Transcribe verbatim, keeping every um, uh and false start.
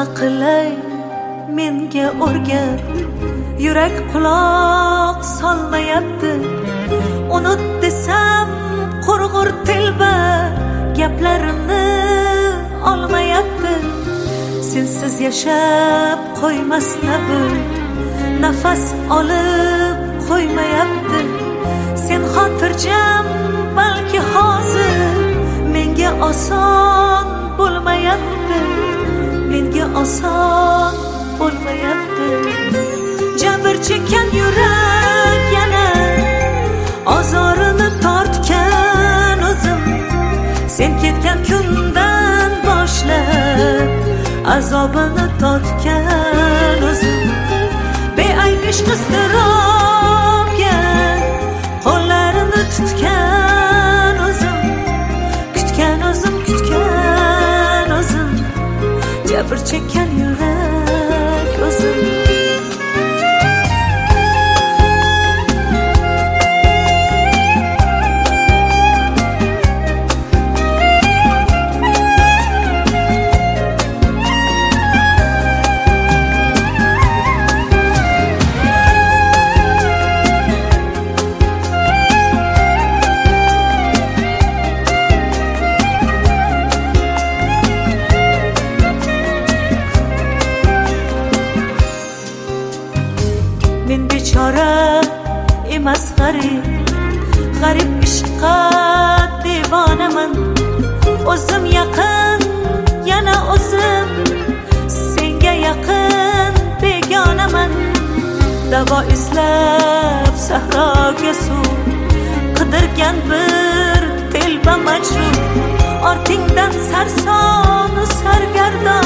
qilay menga o'rgat, yurak quloq solmayapti. Unut desam qurg'ur telba gaplarimni olmayapti. Sensiz yashab qo'ymas labim, nafas olib qo'ymayapti. Sen xotirjam balki hozir menga oson bo'lmayapti, menga oson bo'lmayapti. Jabr chekkan yurak yana ozorini tortgan o'zim. Sen ketgan kundan boshlab azobini tortgan o'zim. Beayb ishq iztirobga qo'llarini tutgan o'zim. Kutgan o'zim, kutgan o'zim. Jabr chekkan yurak o'zim. Men bechora emas g'arib, g'arib ishqqa devonaman. O'zim yaqin, yana o'zim senga yaqin begonaman. Davo izlab sahroga suv qidirgan bir telba majruh. Ortingdan sarsonu sargardon